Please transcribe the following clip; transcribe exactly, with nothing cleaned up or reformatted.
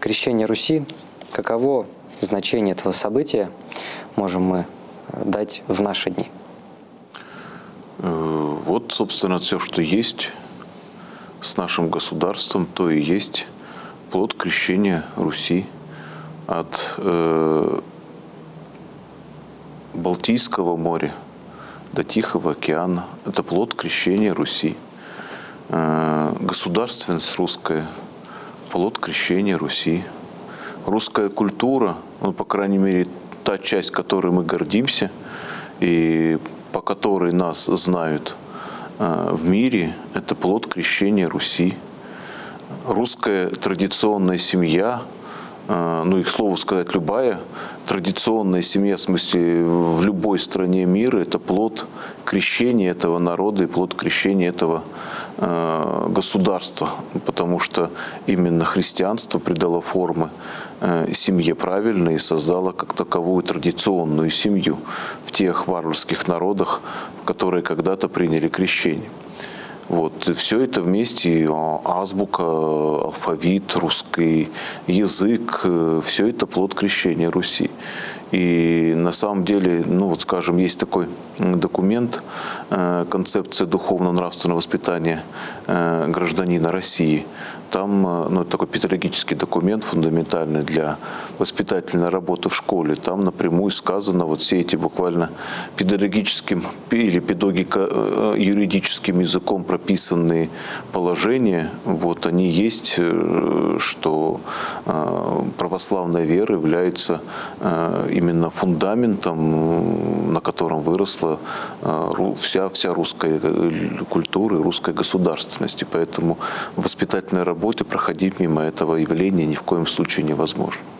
крещение Руси, каково значение этого события можем мы дать в наши дни? Вот, собственно, все, что есть с нашим государством, то и есть плод крещения Руси от э, Балтийского моря до Тихого океана. Это плод крещения Руси. Э, государственность русская, плод крещения Руси. Русская культура, ну, по крайней мере, та часть, которой мы гордимся и по которой нас знают э, в мире, это плод крещения Руси. Русская традиционная семья, э, ну и, к слову сказать, любая традиционная семья, в смысле, в любой стране мира, это плод крещения этого народа и плод крещения этого э, государства, потому что именно христианство придало формы э, семье правильной и создало как таковую традиционную семью в тех варварских народах, которые когда-то приняли крещение. Вот. И все это вместе, азбука, алфавит, русский язык, все это плод крещения Руси. И на самом деле, ну вот скажем, есть такой документ, концепция духовно-нравственного воспитания гражданина России. Там, ну, это такой педагогический документ, фундаментальный для воспитательной работы в школе. Там напрямую сказано, вот все эти буквально педагогическим или педагогико-юридическим языком прописанные положения, вот они есть, что православная вера является именно фундаментом, на котором выросла вся, вся русская культура и русская государственность. И поэтому воспитательная работа работе проходить мимо этого явления ни в коем случае невозможно.